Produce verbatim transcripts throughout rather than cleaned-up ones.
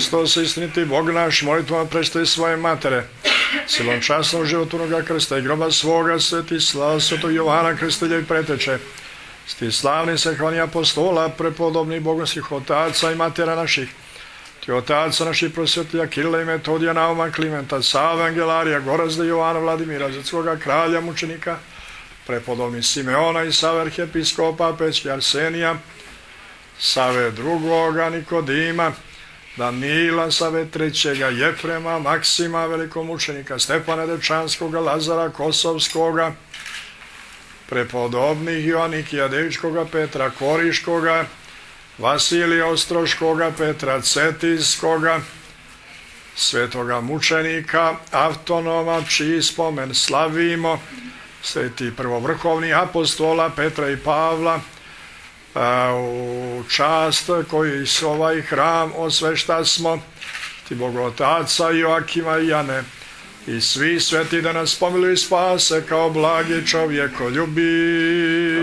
Hristos, istiniti Bog naš, molitvama prestaje svoje matere, silom časnog životvornoga krsta i groba svoga, sveti slava svetog Jovana Krstitelja i preteče, sti slavni se hvani apostola, prepodobni bogonskih otaca i matera naših, ti otaca naših prosvetlja Kirila i Metodija, Nauma, Klimenta, Sava, Angelarija, Gorazda, Jovana, Vladimira, Zetskoga kralja, mučenika, prepodobni Simeona i Save arhijepiskopa, Pećke Arsenija, Save drugoga Nikodima, Danila, Save trećega Jefrema, Maksima, velikomučenika Stefana Dečanskoga, Lazara Kosovskoga, prepodobnih Joanikija Devičkoga, Petra Koriškoga, Vasilija Ostroškoga, Petra Cetinskoga, svetoga mučenika Avtonoma, čiji spomen slavimo, sveti prvovrhovni apostola Petra i Pavla, u čast koji s ovaj hram osvešta smo, ti Bogotaca Joakima i Jane, i svi sveti da nas pomiluju i spase kao blagi čovjekoljubi.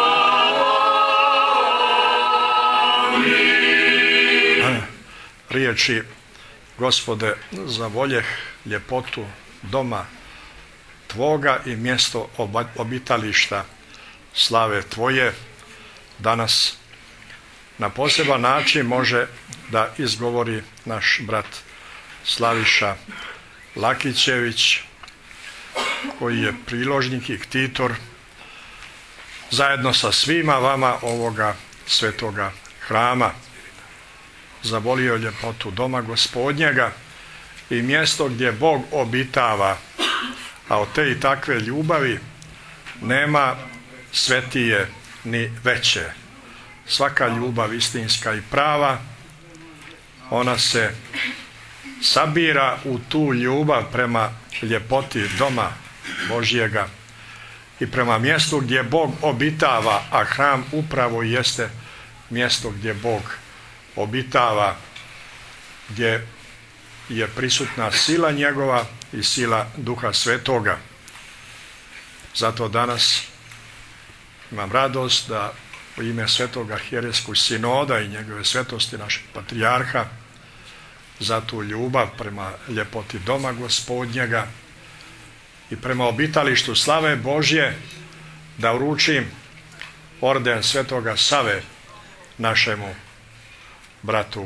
Riječi: Gospode, zavoljeh ljepotu doma Tvoga i mjesto obitališta slave Tvoje, danas na poseban način može da izgovori naš brat Slaviša Lakićević, koji je priložnik i ktitor zajedno sa svima vama ovoga svetoga hrama. Zavolio ljepotu doma Gospodnjega i mjesto gdje Bog obitava, a od te i takve ljubavi nema svetije ni veće. Svaka ljubav istinska i prava, ona se sabira u tu ljubav prema ljepoti doma Božjega i prema mjestu gdje Bog obitava, a hram upravo jeste mjesto gdje Bog obitava, gdje je prisutna sila njegova i sila Duha Svetoga. Zato danas imam radost da u ime Svetog arhijerejskog sinoda i njegove svetosti našeg patrijarha za tu ljubav prema ljepoti doma Gospodnjega i prema obitalištu slave Božje da uručim orden Svetoga Save našemu bratu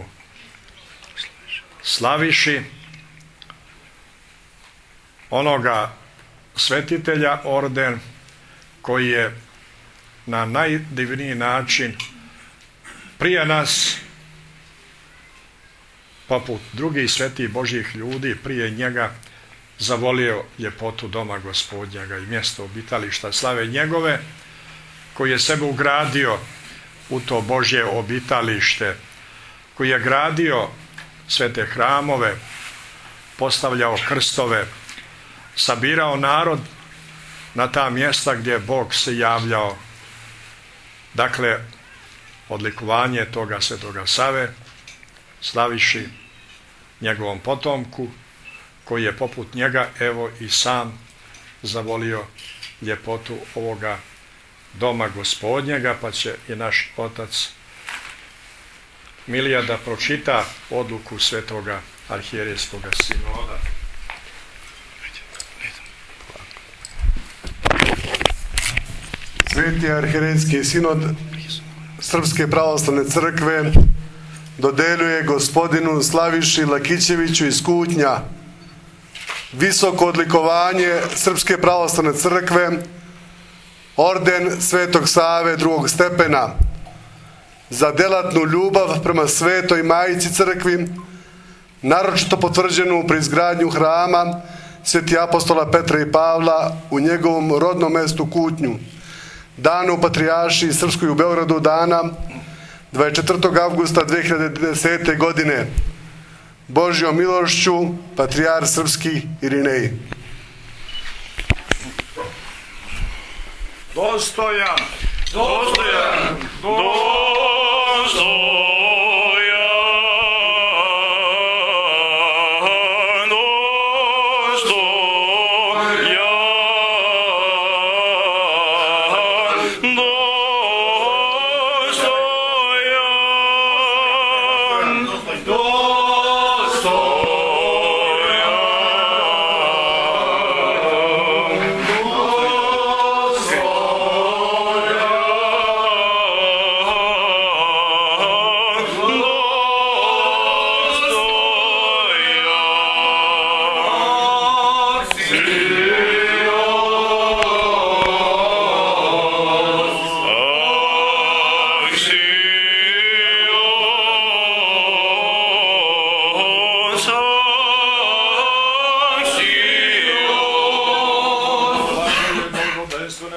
Slaviši, onoga svetitelja, orden koji je na najdivniji način prije nas, poput drugih svetih Božjih ljudi, prije njega zavolio ljepotu doma Gospodnjega i mjesto obitališta slave njegove, koji je sebe ugradio u to Božje obitalište, koji je gradio svete hramove, postavljao krstove, sabirao narod na ta mjesta gdje Bog se javljao. Dakle, odlikovanje toga svetoga Save Slaviši, njegovom potomku, koji je poput njega evo i sam zavolio ljepotu ovoga doma Gospodnjega, pa će i naš otac Milija da pročita odluku Svetoga arhijerejskog sinoda. Sveti arhijerejski sinod Srpske pravoslavne crkve dodeljuje gospodinu Slaviši Lakićeviću iz Kutnja visoko odlikovanje Srpske pravoslavne crkve, orden Svetog Save drugog stepena, za delatnu ljubav prema Svetoj Majici crkvi, naročito potvrđenu pri izgradnju hrama Sveti apostola Petra i Pavla u njegovom rodnom mestu Kutnju, danu patrijaršiji Srpskoj u Beogradu dana dvadeset četvrtog avgusta dve hiljade desete. godine. Božjom milošću, patrijar srpski Irinej. Dostojan, dostojan, dostojan. Dostojan,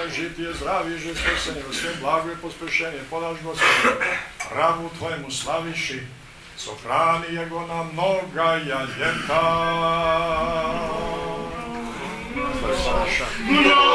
žitije, zdravi, že spasenje, u sve blago i pospešenje, podaš Gospodine, rabu Tvojemu slaviši, sohrani Jego na mnoga ljeta.